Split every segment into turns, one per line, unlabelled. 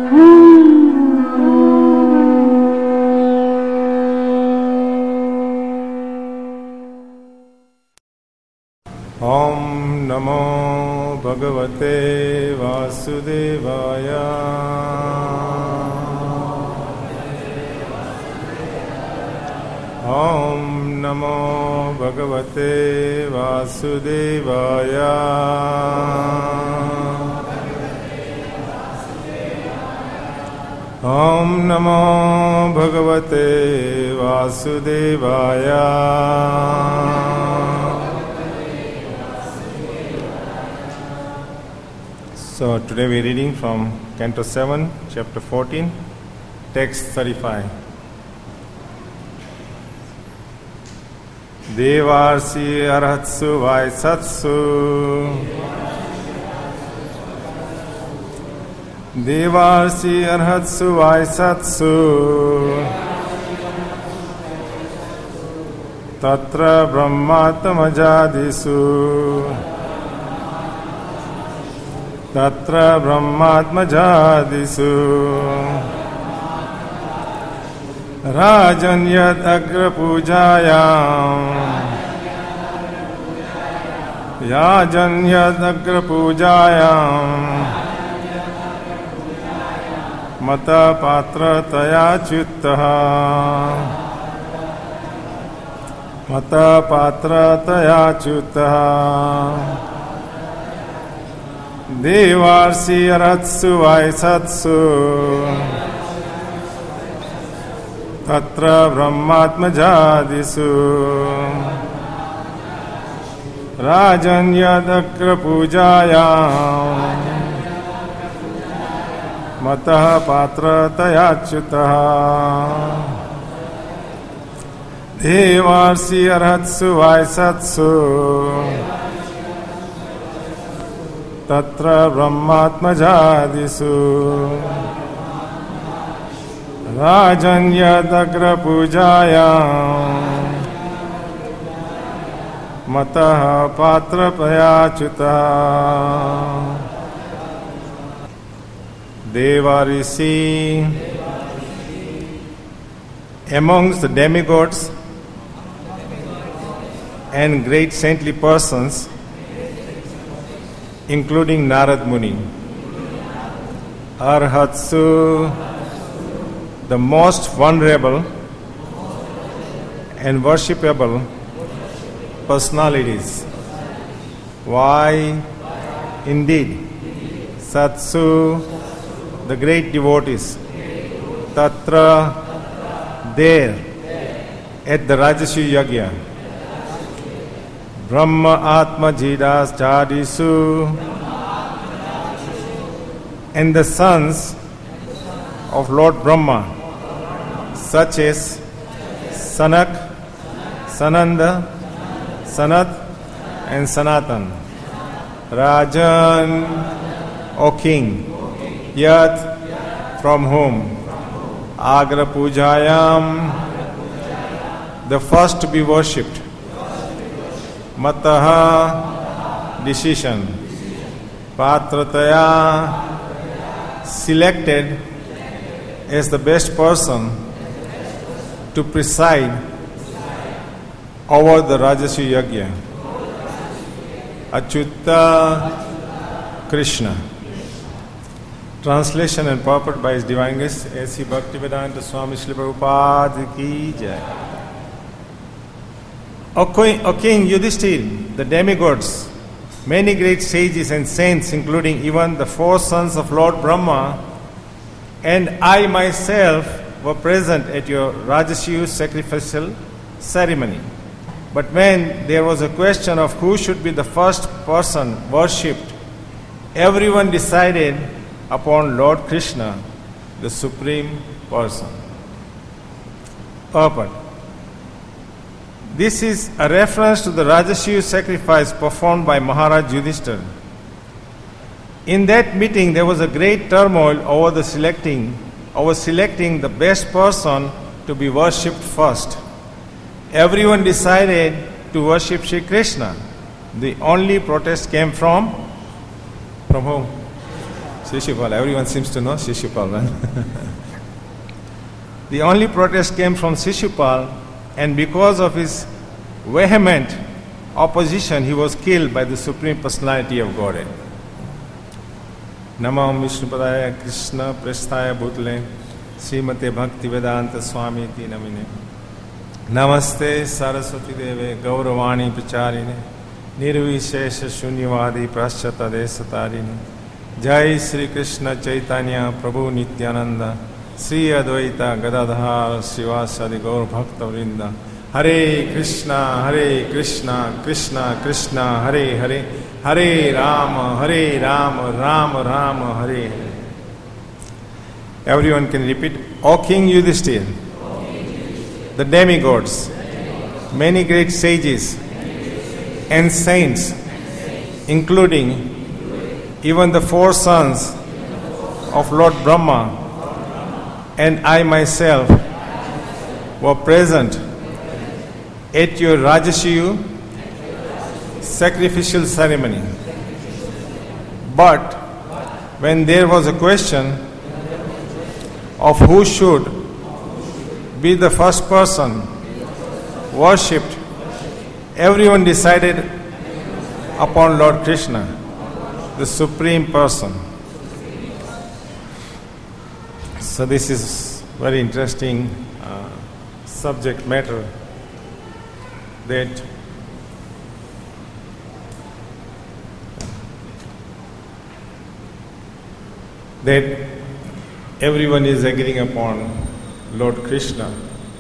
Om Namo Bhagavate Vasudevaya. Om Namo Bhagavate Vasudevaya. Om Namo Bhagavate Vasudevaya. So today we are reading from Canto 7, Chapter 14, Text 35. Devarsi Arhatsu Vaisatsu Devarsi Arhatsu Vaisatsu Tatra Brahmatmajadisu Tatra Brahmatmajadisu Rajanyat Agra Pujayam Yajanyat Agra Pujayam Mata Patra Taya Chittaha Mata Patra Taya Chittaha Devarsi Aratsu Vaisatsu Tatra Brahmatmajadisu Rajanyadakra Pujayam Mataha Patra Tayachyutaha Devarsi Aratsu Vaisatsu Tatra Brahmatmajadisu Rajanyadagra Pujayam Mataha Patra Payachyuta Devarisi. Amongst the demigods and great saintly persons, including Narad Muni, Arhatsu, the most venerable and worshipable personalities. Why? Indeed, Satsu, the great devotees, Tatra, there, at the Rajasuya Yagya, Brahma Atma Jidas Jadisu, and the sons of Lord Brahma, such as Sanak, Sananda, Sanat, and Sanatan. Rajan, O king, Yat, from whom? Agra Pujayam, the first to be worshipped. Mataha, decision. Patrataya, selected as the best person to preside over the Rajasuya Yagya. Achyuta Krishna. Translation and purport by His Divine Grace A.C. Bhaktivedanta Swami Srila Prabhupada Ki Jai. O King Yudhishthira, the demigods, many great sages and saints, including even the four sons of Lord Brahma, and I myself were present at your Rajasuya sacrificial ceremony. But when there was a question of who should be the first person worshipped, everyone decided upon Lord Krishna, the Supreme Person. Purport. This is a reference to the Rajasuya sacrifice performed by Maharaj Yudhishthira. In that meeting, there was a great turmoil over selecting the best person to be worshipped first. Everyone decided to worship Shri Krishna. The only protest came from whom? Shishupal, everyone seems to know Shishupal, man. The only protest came from Shishupal, and because of his vehement opposition, he was killed by the Supreme Personality of Godhead. Namam Vishnupadaya Krishna Prasthaya Bhutale Srimate Bhaktivedanta Swami Ti Namine Namaste Saraswati Deve Gauravani Pracharine Nirvishesha Shunyavadi Praschata Desatarine Jai Sri Krishna Chaitanya Prabhu Nityananda Sri Advaita Gadadhar Srivasadi Gaur Bhakta Vrinda Hare Krishna Krishna Krishna Hare Hare Hare Rama Rama Rama Hare Hare. Everyone can repeat. O King Yudhishthira, the demigods, many great sages and saints, including even the 4 sons of Lord Brahma, and I myself were present at your Rajashiyu sacrificial ceremony. But when there was a question of who should be the first person worshipped, everyone decided upon Lord Krishna, the Supreme Person. So this is very interesting subject matter, that everyone is agreeing upon Lord Krishna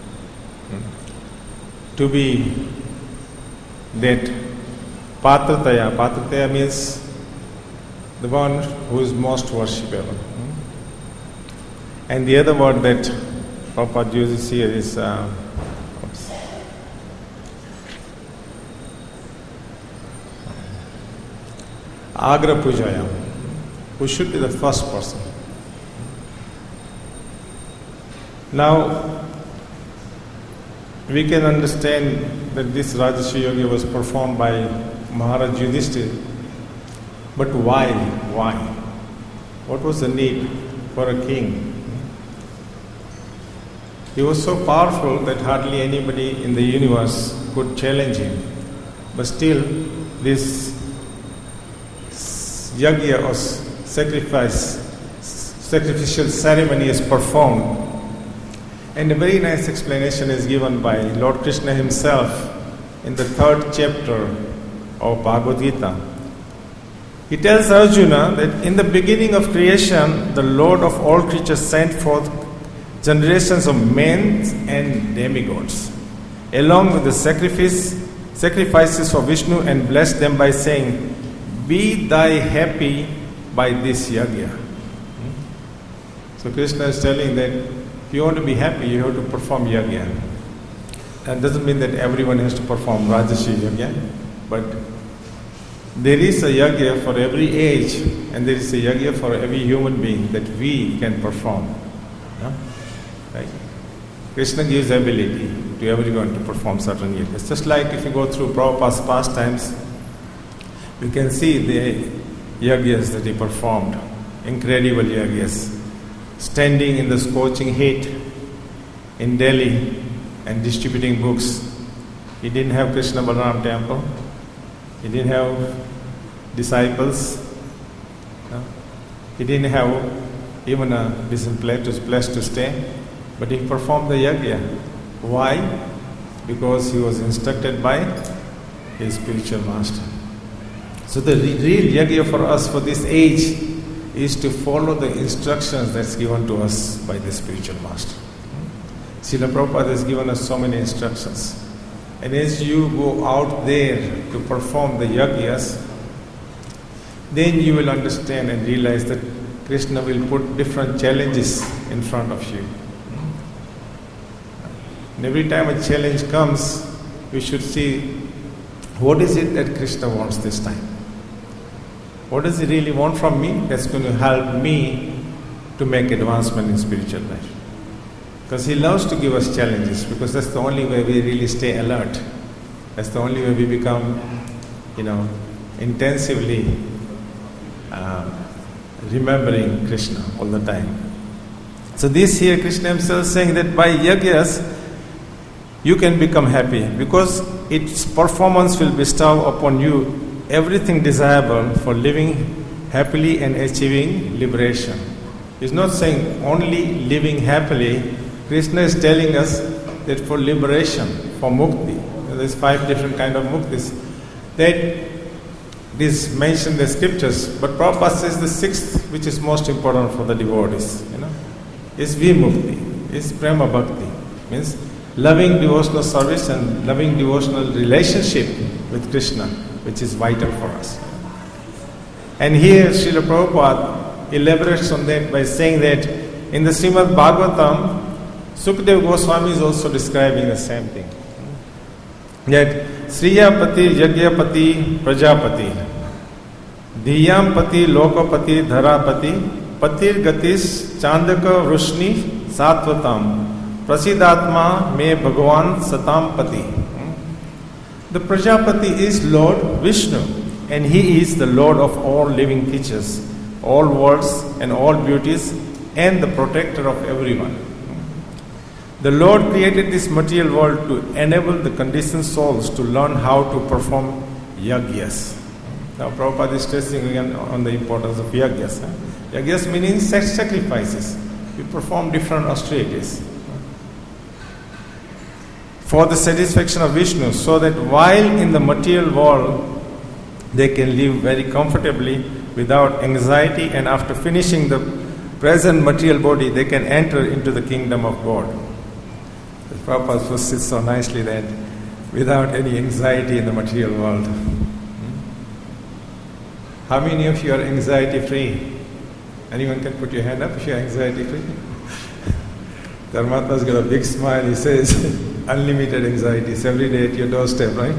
to be that Patrataya. Patrataya means the one who is most worshipable. And the other word that Prabhupada uses here is Agra Pujaya, who should be the first person. Now, we can understand that this Rajashiya Yoga was performed by Maharaj Yudhishthira, but why? Why? What was the need for a king? He was so powerful that hardly anybody in the universe could challenge him. But still, this yajna or sacrificial ceremony is performed. And a very nice explanation is given by Lord Krishna himself in the 3rd chapter of Bhagavad Gita. He tells Arjuna that in the beginning of creation, the Lord of all creatures sent forth generations of men and demigods, along with the sacrifices for Vishnu, and blessed them by saying, "Be thy happy by this yajna." So Krishna is telling that if you want to be happy, you have to perform yajna. That doesn't mean that everyone has to perform Rajashiya yajna, but there is a yajna for every age, and there is a yajna for every human being that we can perform. No? Right? Krishna gives ability to everyone to perform certain yajnas. Just like if you go through Prabhupada's pastimes, we can see the yajnas that he performed, incredible yajnas. Standing in the scorching heat in Delhi and distributing books. He didn't have Krishna Balaram temple. He didn't have disciples. No? He didn't have even a decent place to stay. But he performed the yajna. Why? Because he was instructed by his spiritual master. So the real yajna for us for this age is to follow the instructions that's given to us by the spiritual master. Srila Prabhupada has given us so many instructions. And as you go out there to perform the yajnas, then you will understand and realize that Krishna will put different challenges in front of you. And every time a challenge comes, we should see what is it that Krishna wants this time. What does he really want from me that's going to help me to make advancement in spiritual life? Because he loves to give us challenges, because that's the only way we really stay alert. That's the only way we become, intensively remembering Krishna all the time. So this here Krishna himself saying that by yagyas you can become happy because its performance will bestow upon you everything desirable for living happily and achieving liberation. He's not saying only living happily. Krishna is telling us that for liberation, for mukti, there's 5 different kind of muktis. That is mentioned in the scriptures, but Prabhupada says the 6th, which is most important for the devotees, is vimukti, is prema bhakti, means loving devotional service and loving devotional relationship with Krishna, which is vital for us. And here Srila Prabhupada elaborates on that by saying that in the Srimad Bhagavatam, Sukadeva Goswami is also describing the same thing. That Sriyapati, Yagyapati, Prajapati, Dhiyampati, Lokapati, Dharapati, Patir Gatis, Chandaka, Rushni, Satvatam, Prasidatma, Me Bhagavan, Satampati. The Prajapati is Lord Vishnu, and he is the Lord of all living creatures, all worlds and all beauties, and the protector of everyone. The Lord created this material world to enable the conditioned souls to learn how to perform yagyas. Now Prabhupada is stressing again on the importance of yagyas. Yagyas meaning sacrifices. We perform different austerities for the satisfaction of Vishnu, so that while in the material world they can live very comfortably without anxiety, and after finishing the present material body they can enter into the kingdom of God. Prabhupada puts it so nicely that without any anxiety in the material world. How many of you are anxiety free? Anyone can put your hand up if you are anxiety free? Dharmatma's got a big smile. He says, unlimited anxieties every day at your doorstep, right?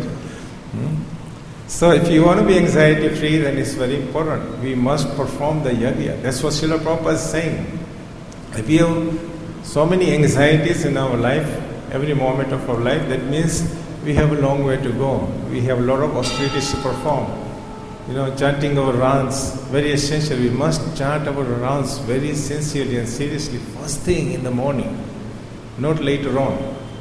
So if you want to be anxiety free, then it's very important. We must perform the yagya. That's what Srila Prabhupada is saying. If we have so many anxieties in our life, every moment of our life, that means we have a long way to go. We have a lot of austerities to perform. Chanting our rounds, very essential. We must chant our rounds very sincerely and seriously first thing in the morning, not later on.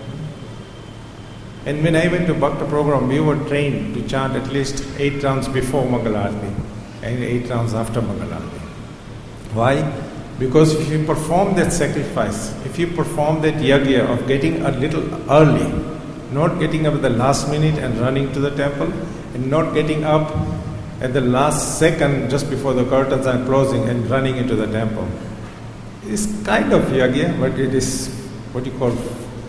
And when I went to Bhakta program, we were trained to chant at least 8 rounds before Mangalarti and 8 rounds after Mangalarti. Why? Because if you perform that sacrifice, if you perform that yagya of getting a little early, not getting up at the last minute and running to the temple, and not getting up at the last second just before the curtains are closing and running into the temple, it's kind of yagya, but it is what you call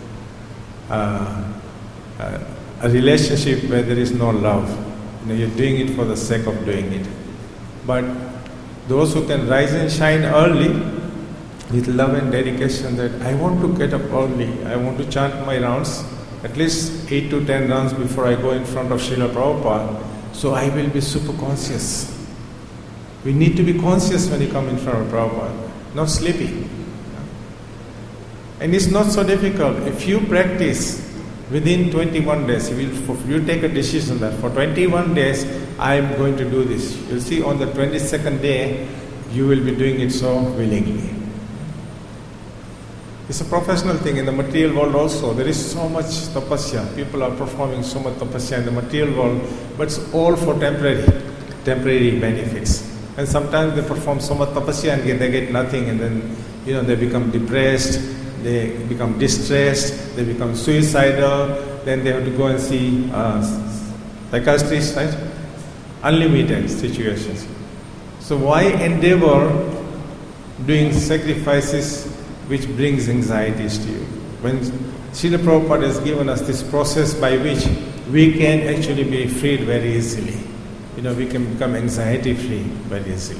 a relationship where there is no love. You're doing it for the sake of doing it. But those who can rise and shine early with love and dedication, that I want to get up early, I want to chant my rounds, at least 8 to 10 rounds before I go in front of Srila Prabhupada, so I will be super conscious. We need to be conscious when you come in front of Prabhupada, not sleepy. And it's not so difficult. If you practice within 21 days, if you take a decision that for 21 days I am going to do this, you'll see on the 22nd day you will be doing it so willingly. It's a professional thing. In the material world also, there is so much tapasya. People are performing so much tapasya in the material world, but it's all for temporary benefits. And sometimes they perform so much tapasya and they get nothing, and then they become depressed, they become distressed, they become suicidal, then they have to go and see psychiatrists, right? Unlimited situations. So why endeavor doing sacrifices which brings anxieties to you? When Srila Prabhupada has given us this process by which we can actually be freed very easily. We can become anxiety free very easily.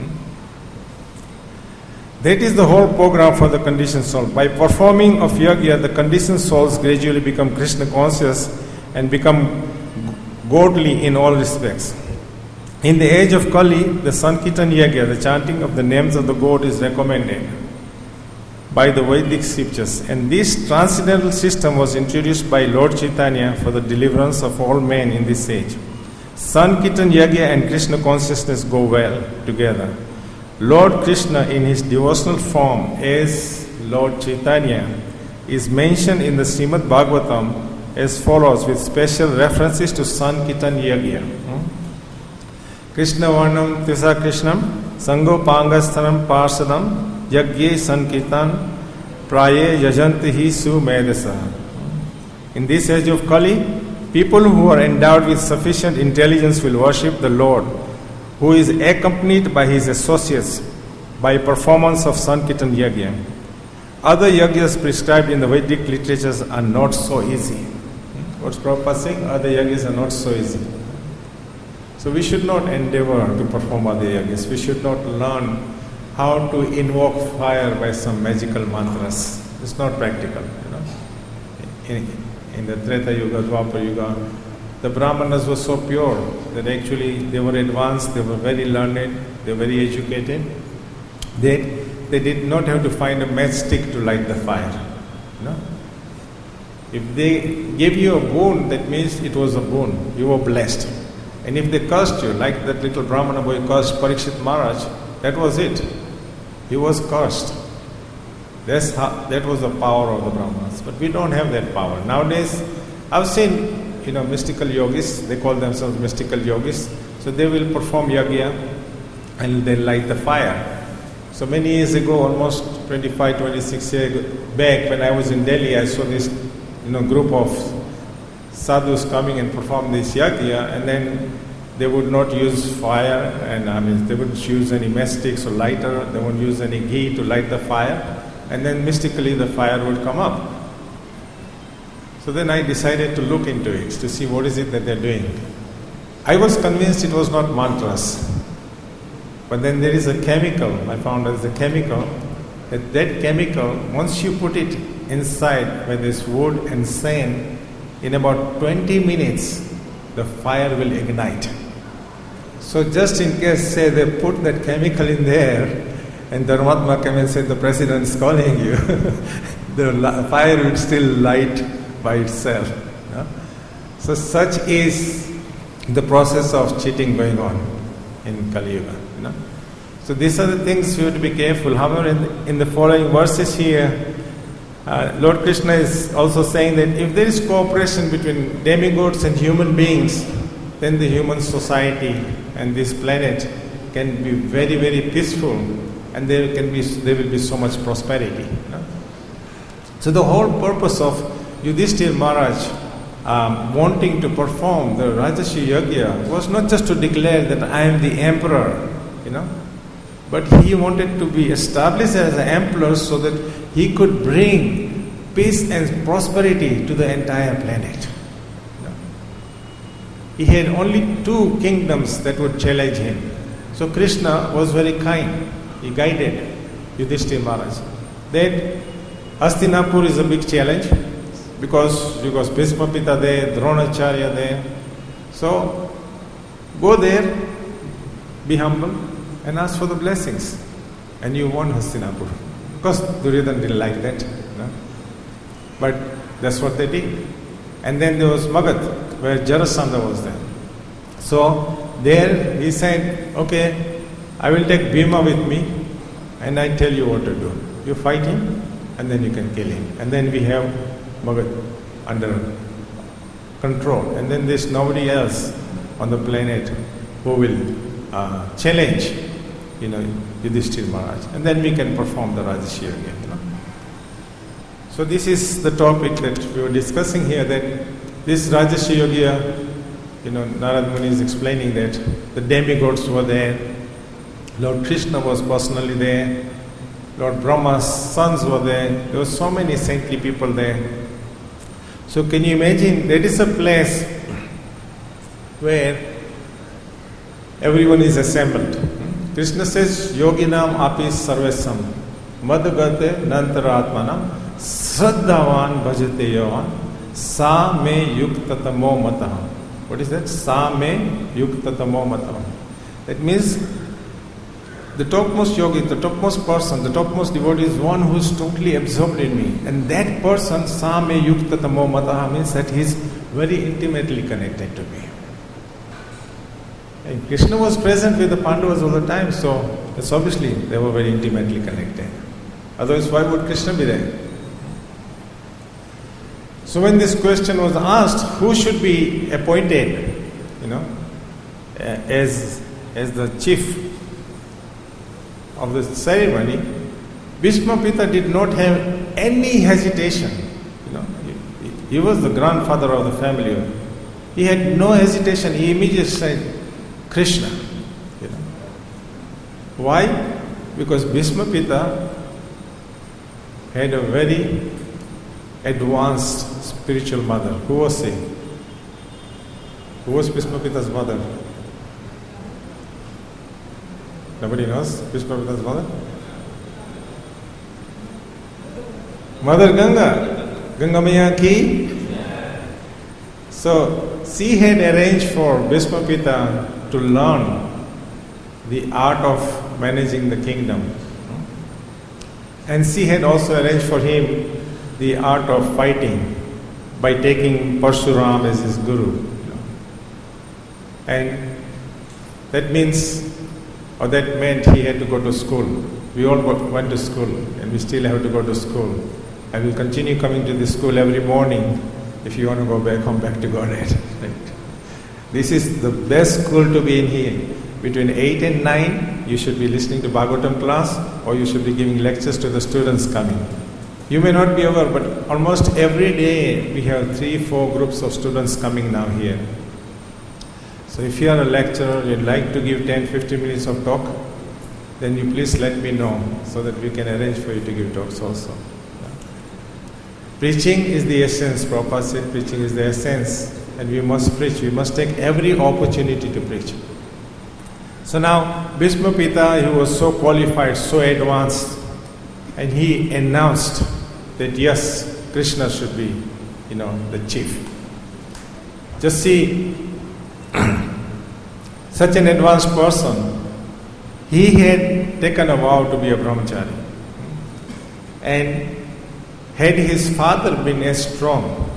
That is the whole program for the conditioned soul. By performing of yagya, the conditioned souls gradually become Krishna conscious and become godly in all respects. In the age of Kali, the Sankirtan yagya, the chanting of the names of the God, is recommended by the Vedic scriptures. And this transcendental system was introduced by Lord Chaitanya for the deliverance of all men in this age. Sankirtan yagya and Krishna consciousness go well together. Lord Krishna in his devotional form as Lord Chaitanya is mentioned in the Srimad Bhagavatam as follows, with special references to Sankirtan Yagya. Krishna Varnam Tisa Krishnam Sangopangastanam Parsadam Yagye Sankirtan Praye Yajantihi Sumedasa. In this age of Kali, people who are endowed with sufficient intelligence will worship the Lord, who is accompanied by his associates by performance of Sankirtan Yagya. Other yagyas prescribed in the Vedic literatures are not so easy. What's Prabhupada saying? Other yagyas are not so easy. So we should not endeavor to perform other yagyas. We should not learn how to invoke fire by some magical mantras. It's not practical. In the Treta Yuga, Dwapar Yuga, the Brahmanas were so pure that actually they were advanced, they were very learned, they were very educated. They did not have to find a matchstick to light the fire. If they gave you a boon, that means it was a boon. You were blessed. And if they cursed you, like that little Brahmana boy cursed Parikshit Maharaj, that was it. He was cursed. That was the power of the Brahmanas. But we don't have that power. Nowadays, I've seen, mystical yogis, they call themselves mystical yogis. So they will perform yagya and they light the fire. So many years ago, almost 25, 26 years back, when I was in Delhi, I saw this group of sadhus coming and perform this yagya, and then they would not use fire, and they wouldn't use any matchsticks or lighter, they wouldn't use any ghee to light the fire, and then mystically the fire would come up. So then I decided to look into it, to see what is it that they're doing. I was convinced it was not mantras. But then there is a chemical, I found there's a chemical, that chemical, once you put it inside where there's wood and sand, in about 20 minutes, the fire will ignite. So just in case, say they put that chemical in there, and Dharmatma came and said, the president is calling you, the fire will still light by itself. So such is the process of cheating going on in Kali Yuga. So these are the things we have to be careful. However, in the following verses here, Lord Krishna is also saying that if there is cooperation between demigods and human beings, then the human society and this planet can be very, very peaceful, and there will be so much prosperity. So the whole purpose of Yudhishthira Maharaj wanting to perform the Rajarshi Yagya was not just to declare that I am the emperor, but he wanted to be established as an emperor so that he could bring peace and prosperity to the entire planet. He had only 2 kingdoms that would challenge him. So Krishna was very kind. He guided Yudhishthira Maharaj. That Hastinapur is a big challenge because Bhisma Pita there, Dronacharya there. So go there, be humble, and ask for the blessings. And you won Hastinapur. Of course, Duryodhana didn't like that. But that's what they did. And then there was Magad, where Jarasandha was there. So there he said, okay, I will take Bhima with me, and I tell you what to do. You fight him, and then you can kill him. And then we have Magad under control. And then there's nobody else on the planet who will challenge Yudhishthira Maharaj, and then we can perform the Rajarshi again. So this is the topic that we were discussing here, that this Rajarshi Yagya, Narad Muni is explaining that the demigods were there, Lord Krishna was personally there, Lord Brahma's sons were there, there were so many saintly people there. So can you imagine, that is a place where everyone is assembled. Krishna says, Yoginam apis sarvesam madagate nantaratmanam Sraddhavan bhajate yavan sa me yuktatamo matah. What is that? Sa me yuktatamo matah. That means the topmost yogi, the topmost person, the topmost devotee is one who is totally absorbed in me. And that person, sa me yuktatamo matah, means that he is very intimately connected to me. And Krishna was present with the Pandavas all the time, so it's obviously they were very intimately connected. Otherwise, why would Krishna be there? So when this question was asked, who should be appointed, as the chief of the ceremony, Bhishma Pita did not have any hesitation. He was the grandfather of the family. He had no hesitation. He immediately said, Krishna. Why? Because Bhishma Pita had a very advanced spiritual mother. Who was she? Who was Bhishma Pita's mother? Nobody knows Bhishma Pita's mother? Mother Ganga. Ganga Maya ki. So she had arranged for Bhishma Pita to learn the art of managing the kingdom. And she had also arranged for him the art of fighting by taking Parshuram as his guru. And that meant he had to go to school. We all went to school, and we still have to go to school. I will continue coming to the school every morning if you want to go back home, back to Godhead. Right? This is the best school to be in here. Between 8 and 9, you should be listening to Bhagavatam class, or you should be giving lectures to the students coming. You may not be aware, but almost every day we have 3-4 groups of students coming now here. So if you are a lecturer, you'd like to give 10-15 minutes of talk, then you please let me know so that we can arrange for you to give talks also. Preaching is the essence. Prabhupada said preaching is the essence, and we must preach. We must take every opportunity to preach. So now, Bhishma Pita, he was so qualified, so advanced, and he announced that yes, Krishna should be, the chief. Just see, such an advanced person, he had taken a vow to be a brahmachari. And had his father been as strong,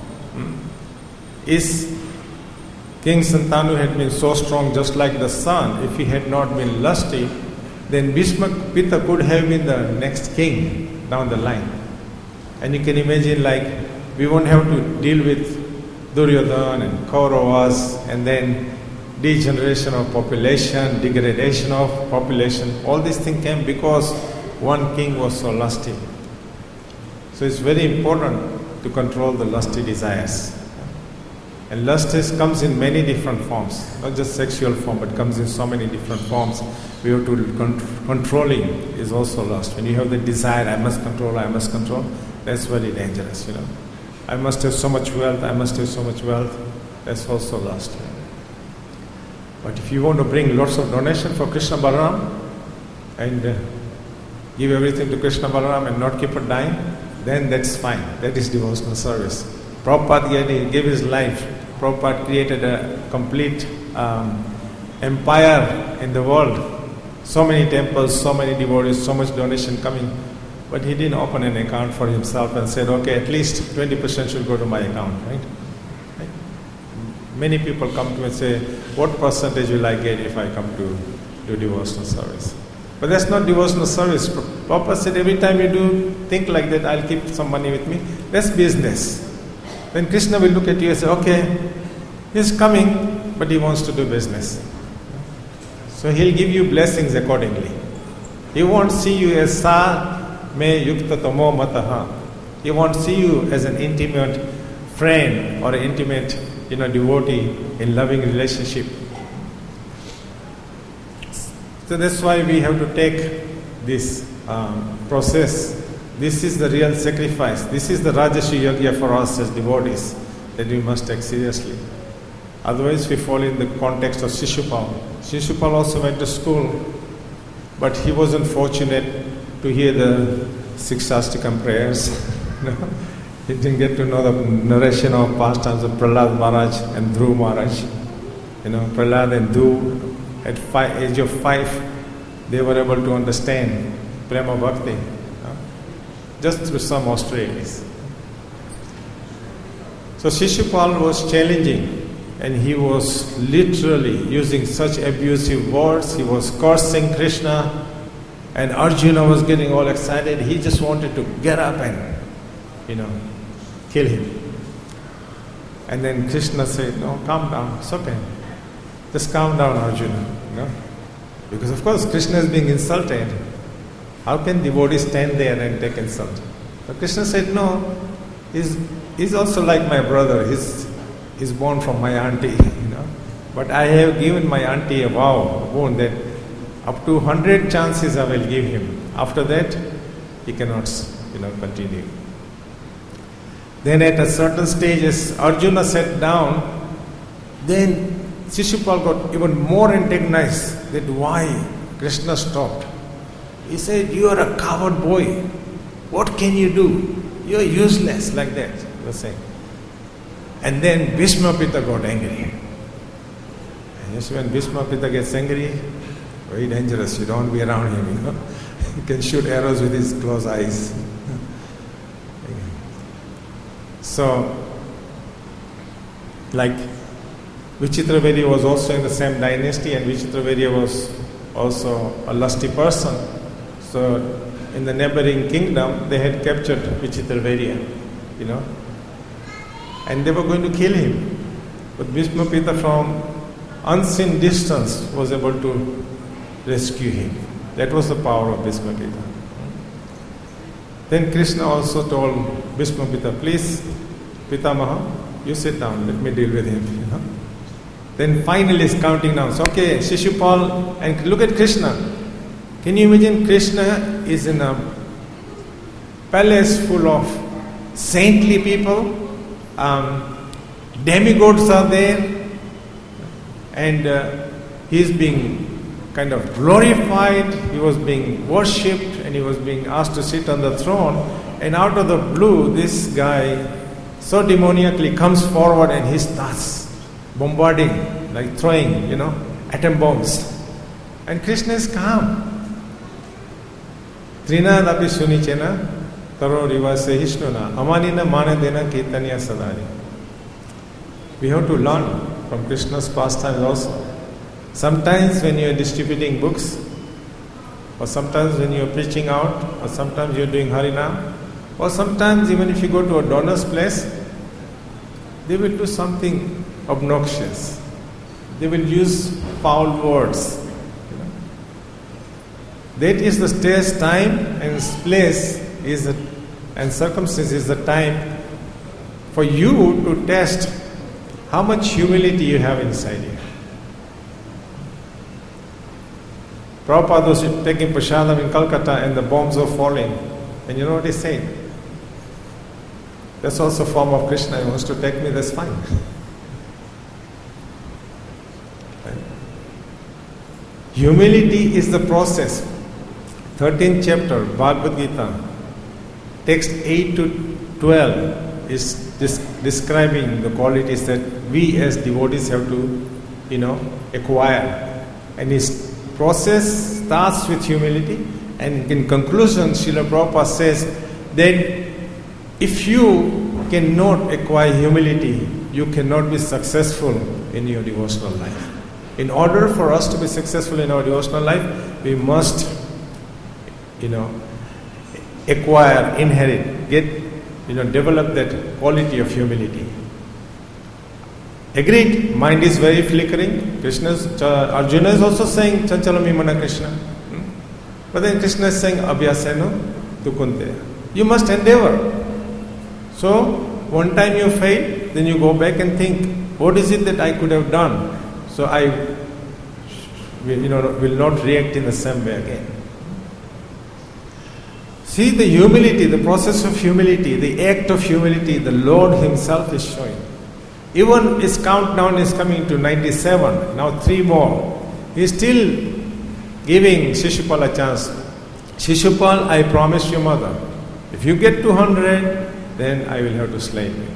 King Santanu had been so strong just like the son, if he had not been lusty, then Bhishma Pita could have been the next king down the line. And you can imagine, we won't have to deal with Duryodhana and Kauravas, and then degeneration of population, degradation of population. All these things came because one king was so lusty. So it's very important to control the lusty desires. And lust comes in many different forms, not just sexual form, but comes in so many different forms. We have to controlling is also lust. When you have the desire, I must control, that's very dangerous. I must have so much wealth, that's also lust. But if you want to bring lots of donation for Krishna Balaram and give everything to Krishna Balaram and not keep it dying, then that's fine. That is devotional service. Prabhupada gave his life. Prabhupada created a complete empire in the world. So many temples, so many devotees, so much donation coming. But he didn't open an account for himself and said, okay, at least 20% should go to my account, right? Many people come to me and say, what percentage will I get if I come to do devotional service? But that's not devotional service. Prabhupada said, every time you do think like that, I'll keep some money with me. That's business. Then Krishna will look at you and say, okay, he's coming, but he wants to do business. So he'll give you blessings accordingly. He won't see you as sa me yukta tamo mataha. He won't see you as an intimate friend or an intimate devotee in loving relationship. So that's why we have to take this process. This is the real sacrifice. This is the Rajarshi Yajna for us as devotees that we must take seriously. Otherwise we fall in the context of Shishupal. Shishupal also went to school, but he wasn't fortunate to hear the Sikshastikam prayers. He didn't get to know the narration of pastimes of Prahlad Maharaj and Dhruv Maharaj. Prahlad and Dhruv, at age of 5, they were able to understand Prema Bhakti, just through some austerities. So Shishupal was challenging and he was literally using such abusive words. He was cursing Krishna, and Arjuna was getting all excited. He just wanted to get up and, kill him. And then Krishna said, no, calm down, it's okay. Just calm down, Arjuna. Because of course Krishna is being insulted. How can devotees stand there and take insult? But Krishna said, no, he's also like my brother. He's born from my auntie, But I have given my auntie a boon that up to 100 chances I will give him. After that, he cannot, continue. Then at a certain stage, as Arjuna sat down, then Shishupal got even more antagonized that why Krishna stopped. He said, you are a coward boy. What can you do? You are useless, like that, he was saying. And then Bhishma Pitta got angry. And just when Bhishma Pitta gets angry, very dangerous, you don't be around him, He can shoot arrows with his closed eyes. So, like Vichitravirya was also in the same dynasty, and Vichitravirya was also a lusty person. So, in the neighboring kingdom, they had captured Vichitravirya, and they were going to kill him. But Bhishma Pitta from unseen distance was able to rescue him. That was the power of Bhishma Pitta. Then Krishna also told Bhishma Pitta, please, Pitamaha, you sit down, let me deal with him. Then finally he's counting down. So, okay, Shishupal, and look at Krishna. Can you imagine Krishna is in a palace full of saintly people, demigods are there, and he's being kind of glorified, he was being worshipped, and he was being asked to sit on the throne, and out of the blue, this guy so demoniacally comes forward and he starts bombarding, like throwing, atom bombs. And Krishna is calm. Trinad api sunichena taro rivase hishnuna amanina manadena kirtaniya sadari. We have to learn from Krishna's pastimes also. Sometimes when you are distributing books, or sometimes when you are preaching out, or sometimes you are doing Harinam, or sometimes even if you go to a donor's place, they will do something obnoxious. They will use foul words. That is the stage, time, and place and circumstance is the time for you to test how much humility you have inside you. Prabhupada was taking prasadam in Calcutta and the bombs were falling. And you know what he said? That's also a form of Krishna. He wants to take me, that's fine. Right? Humility is the process. 13th chapter, Bhagavad Gita, text 8 to 12 is describing the qualities that we as devotees have to, acquire. And his process starts with humility, and in conclusion, Srila Prabhupada says that if you cannot acquire humility, you cannot be successful in your devotional life. In order for us to be successful in our devotional life, we must, acquire, inherit, develop that quality of humility. Agreed, mind is very flickering. Arjuna is also saying, Chanchalami Mana Krishna. But then Krishna is saying, Abhyasena Tukunte. You must endeavor. So, one time you fail, then you go back and think, what is it that I could have done? So I will not react in the same way again. See the humility, the process of humility, the act of humility, the Lord Himself is showing. Even his countdown is coming to 97, now 3 more. He is still giving Shishupal a chance. Shishupal, I promise you, mother, if you get 200, then I will have to slay you.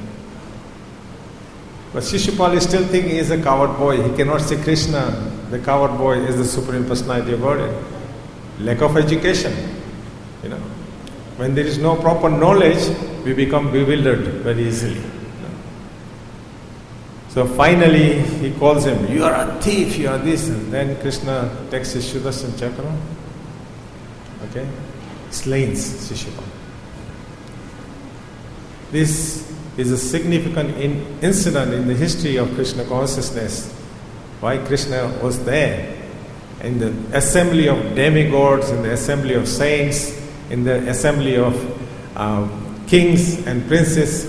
But Shishupal is still thinking he is a coward boy. He cannot see Krishna, the coward boy, is the Supreme Personality of Godhead. Lack of education, When there is no proper knowledge, we become bewildered very easily. So finally he calls him, you are a thief, you are this. And then Krishna takes his Sudarshan Chakra, okay, slains Shishupal. This is a significant incident in the history of Krishna consciousness. Why Krishna was there in the assembly of demigods, in the assembly of saints, in the assembly of kings and princes.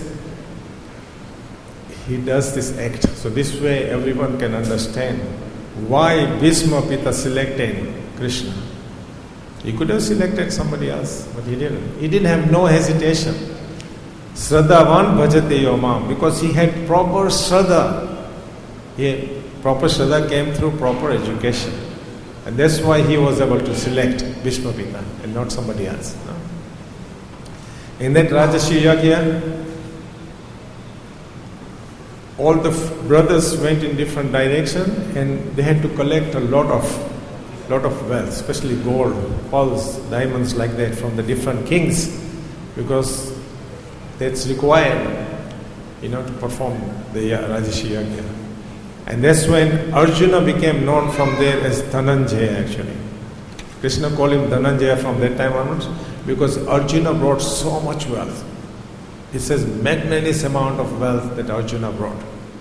He does this act. So this way everyone can understand why Bhishma Pita selected Krishna. He could have selected somebody else, but he didn't. He didn't have no hesitation. Shraddhavan bhajate yomam, because he had proper shraddha. Proper shraddha came through proper education. And that's why he was able to select Bhishma Pita and not somebody else. No? In that Rajarshi Yagya, all the brothers went in different direction and they had to collect a lot of wealth, especially gold, pearls, diamonds like that from the different kings, because that's required, to perform the Rajarshi Yagya. And that's when Arjuna became known from there as Dhananjaya actually. Krishna called him Dhananjaya from that time onwards because Arjuna brought so much wealth. It says magnanimous amount of wealth that Arjuna brought.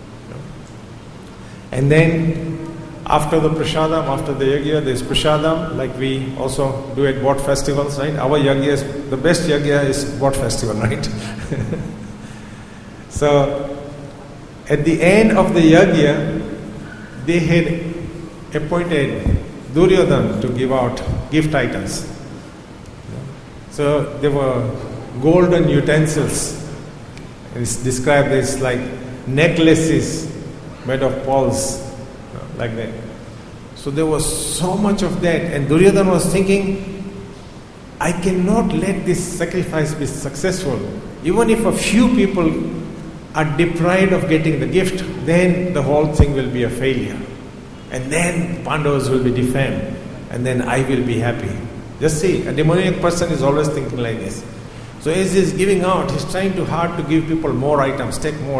And then after the prasadam, after the yagya, there is prasadam, like we also do at Wat festivals, right? Our yagya is, the best yagya is Wat festival, right? So at the end of the yagya, they had appointed Duryodhana to give out gift items. So there were golden utensils. It's described as like necklaces made of pearls, like that. So there was so much of that, and Duryodhana was thinking, I cannot let this sacrifice be successful. Even if a few people are deprived of getting the gift, then the whole thing will be a failure. And then Pandavas will be defamed, and then I will be happy. Just see, a demoniac person is always thinking like this. So as he's giving out, he's trying too hard to give people more items, take more.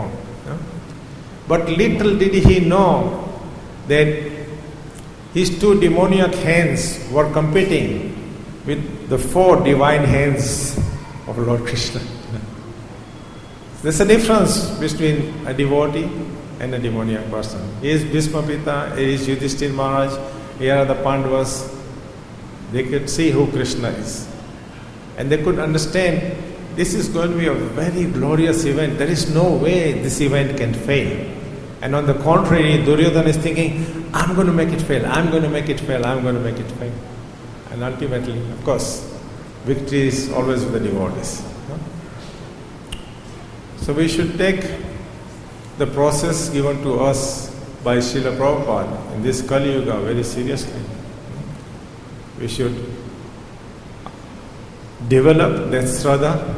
But little did he know that his two demoniac hands were competing with the four divine hands of Lord Krishna. There's a difference between a devotee and a demoniac person. Here is Bhishma Pita, here is Yudhishthira Maharaj, here are the Pandavas. They could see who Krishna is. And they could understand this is going to be a very glorious event. There is no way this event can fail. And on the contrary, Duryodhana is thinking, I'm going to make it fail, I'm going to make it fail, I'm going to make it fail. And ultimately, of course, victory is always with the devotees. So we should take the process given to us by Srila Prabhupada in this Kali Yuga very seriously. We should develop that Shraddha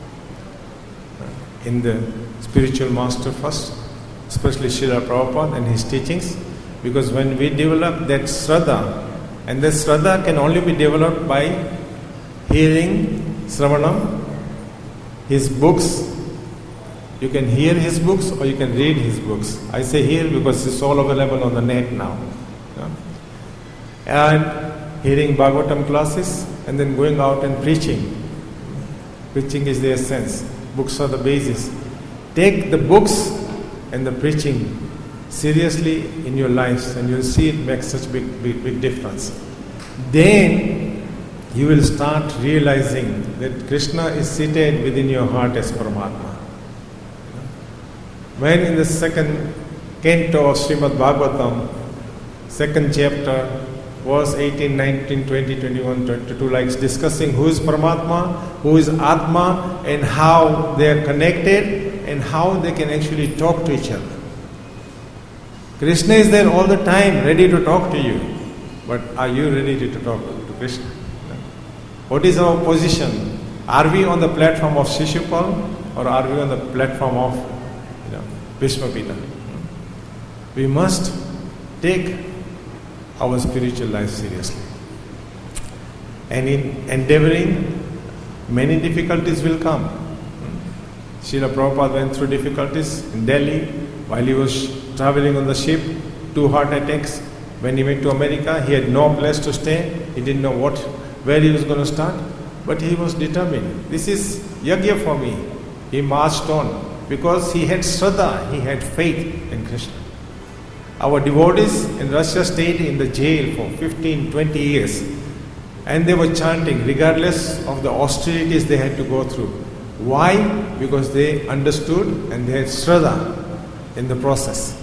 in the spiritual master first, especially Srila Prabhupada and his teachings, because when we develop that Shraddha, and that Shraddha can only be developed by hearing Sravanam, his books. You can hear his books or you can read his books. I say hear because it's all available on the net now. And hearing Bhagavatam classes and then going out and preaching. Preaching is the essence. Books are the basis. Take the books and the preaching seriously in your lives and you'll see it makes such big difference. Then you will start realizing that Krishna is seated within your heart as Paramatma. When in the second canto of Srimad Bhagavatam, second chapter, verse 18, 19, 20, 21, 22, like discussing who is Paramatma, who is Atma, and how they are connected and how they can actually talk to each other. Krishna is there all the time, ready to talk to you. But are you ready to talk to Krishna? What is our position? Are we on the platform of Shishupal or are we on the platform of Bhishma Pita? We must take our spiritual life seriously. And in endeavoring, many difficulties will come. Srila Prabhupada went through difficulties in Delhi While he was traveling on the ship, 2 heart attacks. When he went to America, he had no place to stay. He didn't know where he was going to start. But he was determined. This is yagya for me. He marched on because he had Shraddha, he had faith in Krishna. Our devotees in Russia stayed in the jail for 15, 20 years. And they were chanting regardless of the austerities they had to go through. Why? Because they understood and they had Shraddha in the process.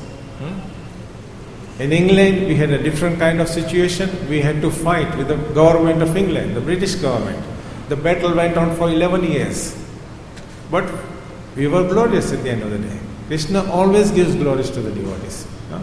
In England, we had a different kind of situation. We had to fight with the government of England, the British government. The battle went on for 11 years. But we were glorious at the end of the day. Krishna always gives glories to the devotees.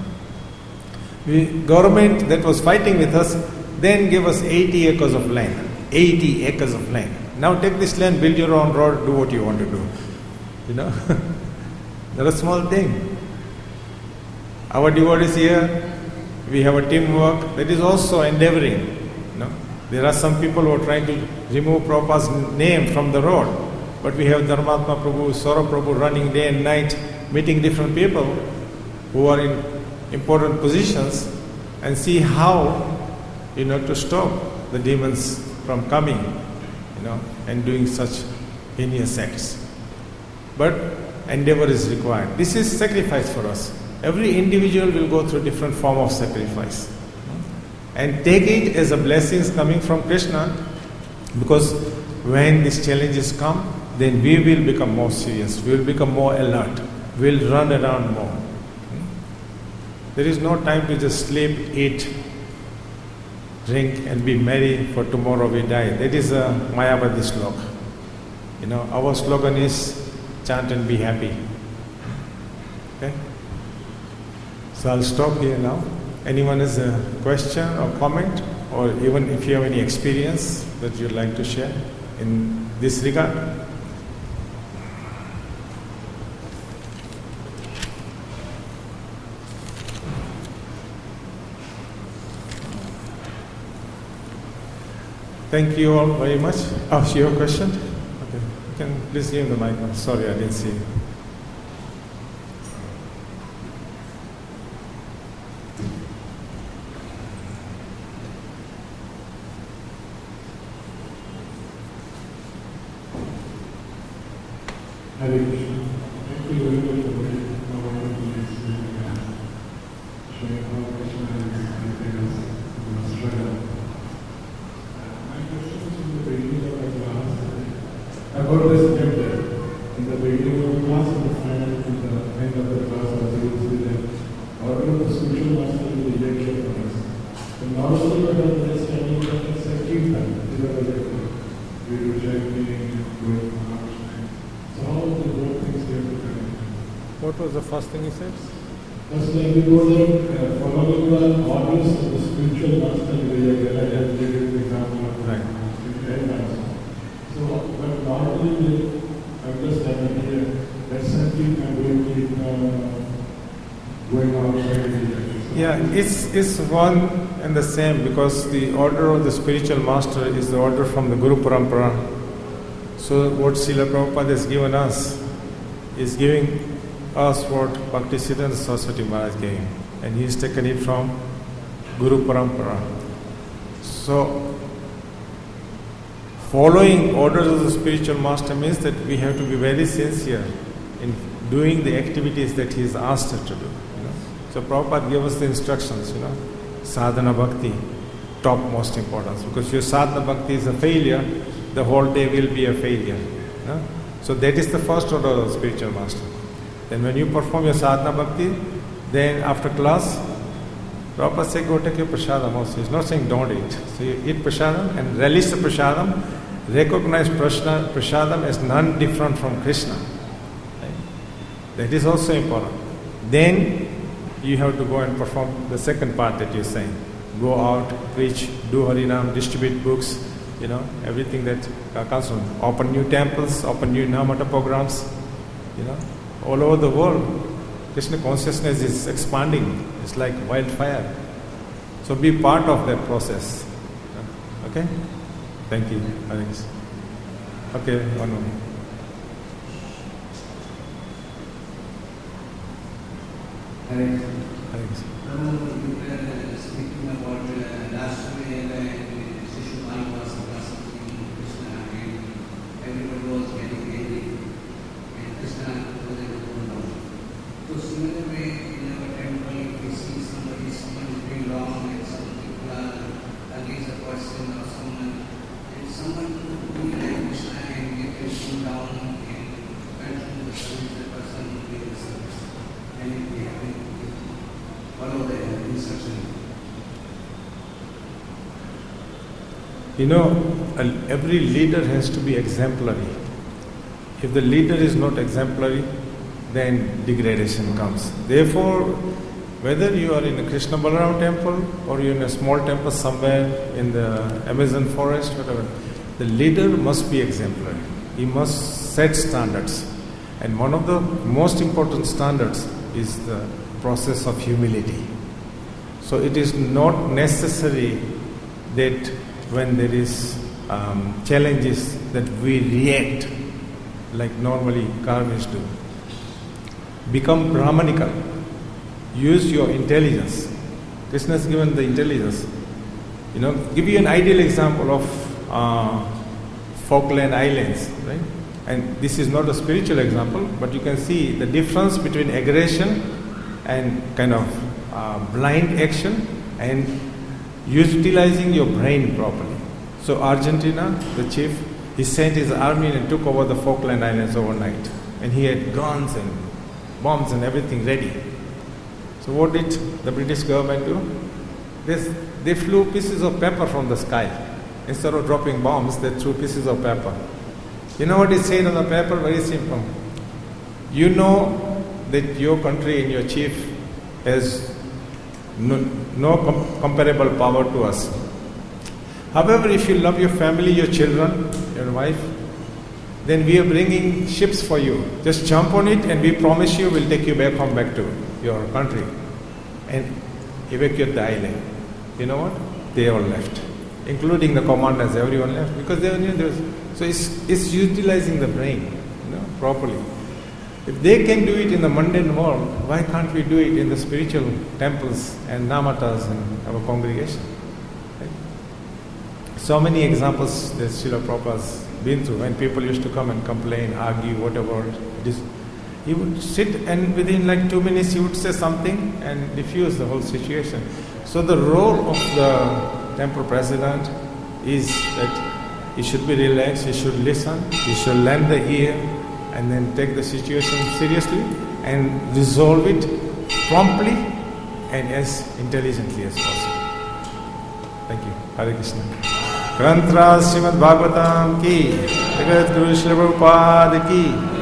Government that was fighting with us then gave us 80 acres of land. 80 acres of land. Now take this land, build your own road, do what you want to do. Not a small thing. Our devotees here, we have a teamwork that is also endeavoring. There are some people who are trying to remove Prabhupada's name from the road. But we have Dharmatma Prabhu, Saurabh Prabhu running day and night, meeting different people who are in important positions and see how, to stop the demons from coming, and doing such heinous acts. But endeavor is required. This is sacrifice for us. Every individual will go through different form of sacrifice. And take it as a blessings coming from Krishna, because when these challenges come, then we will become more serious, we will become more alert, we will run around more. There is no time to just sleep, eat, drink and be merry, for tomorrow we die. That is a Mayavadi slogan. Our slogan is chant and be happy. Okay? So I'll stop here now. Anyone has a question or comment, or even if you have any experience that you'd like to share in this regard? Thank you all very much. Oh, you have a question? Okay. You can please give him the mic. Sorry, I didn't see you.
Hare Krishna. Thank you very much for showing how Krishna is helping us in our struggle. My question is in the beginning of the class. I got this chapter in the beginning of the class and the final in the end of the class. I was able to the order of the spiritual master in the lecture for us. So not only but understanding that it's a kirtan, we do chanting, going out.
What was the first thing he said?
First thing we go there, following the orders of the spiritual master in the Yagya, the example of right. So, but normally we understand here that something going outside.
Yeah, it's one and the same, because the order of the spiritual master is the order from the Guru Parampara. So what Srila Prabhupada has given us is giving us what Bhaktisiddhanta Saraswati Maharaj gave, and he has taken it from Guru Parampara. So following orders of the spiritual master means that we have to be very sincere in doing the activities that he has asked us to do. So Prabhupada gave us the instructions, sadhana bhakti, topmost importance, because if your sadhana bhakti is a failure, the whole day will be a failure. So that is the first order of the spiritual master. Then when you perform your sadhana bhakti, then after class, Prabhupada says go take your prasadam also. He's not saying don't eat. So you eat prasadam and relish the prasadam, recognize prasadam as none different from Krishna. That is also important. Then you have to go and perform the second part that you're saying. Go out, preach, do Harinam, distribute books, everything that comes from. Open new temples, open new Namata programs, all over the world. Krishna consciousness is expanding. It's like wildfire. So be part of that process. Okay? Thank you, Alex. Okay, one more.
Hare Krishna.
Hare Krishna.
You were speaking about last year Shishu Mai was worshiping Krishna and everybody was getting angry and Krishna was able to cool down. So similar way in our temple, if we see someone is doing wrong and some people are against a person or someone, and someone who be like Krishna and get it cool down and continue to service the person who doing the service. And if we have it, follow the instruction.
You know, every leader has to be exemplary. If the leader is not exemplary, then degradation comes. Therefore, whether you are in a Krishna Balaram temple or you're in a small temple somewhere in the Amazon forest, whatever, the leader must be exemplary. He must set standards. And one of the most important standards is the process of humility. So it is not necessary that when there is challenges that we react like normally karmis do. Become Brahmanical. Use your intelligence. Krishna has given the intelligence. You know, give you an ideal example of Falkland Islands, right? And this is not a spiritual example, but you can see the difference between aggression and kind of blind action and utilizing your brain properly. So Argentina, the chief, he sent his army and took over the Falkland Islands overnight. And he had guns and bombs and everything ready. So what did the British government do? They flew pieces of paper from the sky. Instead of dropping bombs, they threw pieces of paper. You know what is said on the paper? Very simple. You know that your country and your chief has no comparable power to us. However, if you love your family, your children, your wife, then we are bringing ships for you. Just jump on it and we promise you we'll take you back home, back to your country and evacuate the island. You know what? They all left, including the commanders, everyone left because they knew there was. So it's utilizing the brain, properly. If they can do it in the mundane world, why can't we do it in the spiritual temples and namatas and our congregation? Right? So many examples that Srila Prabhupada has been through, when people used to come and complain, argue, whatever. He would sit and within like 2 minutes he would say something and diffuse the whole situation. So the role of the temple president is that he should be relaxed, he should listen, he should lend the ear and then take the situation seriously and resolve it promptly and as intelligently as possible. Thank you. Hare Krishna. Granthra Srimad Bhagavatam ki, Jagat Guru Srila Prabhupada ki.